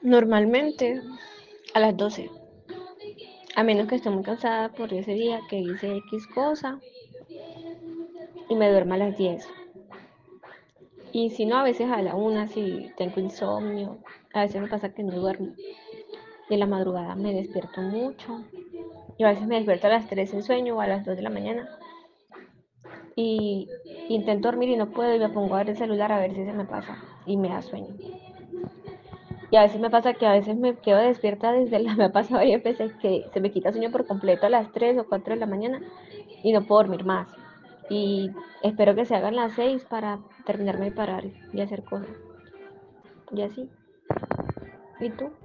Normalmente a las 12, a menos que esté muy cansada por ese día que hice X cosa y me duermo a las 10. Y si no, a veces a la 1 si tengo insomnio. A veces me pasa que no duermo. Y en la madrugada me despierto mucho. Y a veces me despierto a las 3 en sueño o a las 2 de la mañana. Y intento dormir y no puedo y me pongo a ver el celular a ver si se me pasa. Y me da sueño. Y a veces me pasa que a veces me quedo despierta desde la... Me ha pasado varias veces que se me quita sueño por completo a las 3 o 4 de la mañana y no puedo dormir más. Y espero que se hagan las 6 para terminarme de parar y hacer cosas. Y así. ¿Y tú?